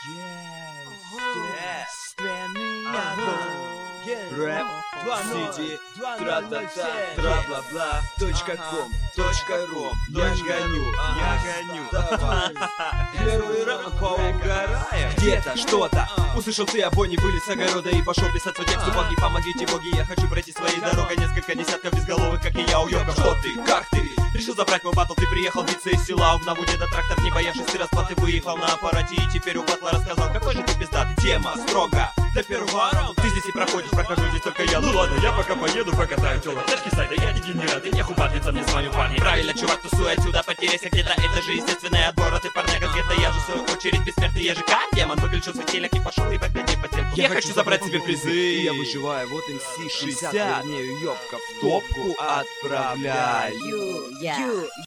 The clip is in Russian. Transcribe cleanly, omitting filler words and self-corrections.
Рэп, CD, тра-та-та, тра-бла-бла, .com, .ру. Я гоню, давай. Первый раунд поугараем. Где-то что-то услышал ты, обой не вылез с огорода и пошел писать свой текст. Боги, помогите, боги, я хочу пройти своей дорогой. Несколько десятков безголовых, как и я, уёбков. Что ты, как ты? Решил забрать мой батл, ты приехал биться из села. Угнал у деда трактор, не боявшись расплаты. Выехал на аппарате и теперь у батла рассказал, какой же ты пиздатый. Тема строго для первого раунда. Ты здесь и проходишь, прохожу здесь только я. Ну ладно, я пока поеду, покатаю тёлок. Тачки сайда, я дегенерат, и неху батлиться мне с вами, парни. Правильно, чувак, тусуй отсюда, потеряйся где-то. Это же естественный отбор, а ты, парняга, где-то. Я же в свою очередь бессмертный, я же как демон. Выключил светильник и пошел ебать людей по телеку. Я хочу забрать себе призы. Я выживаю, вот МС 60, вернее, ёбка в топку отправляю.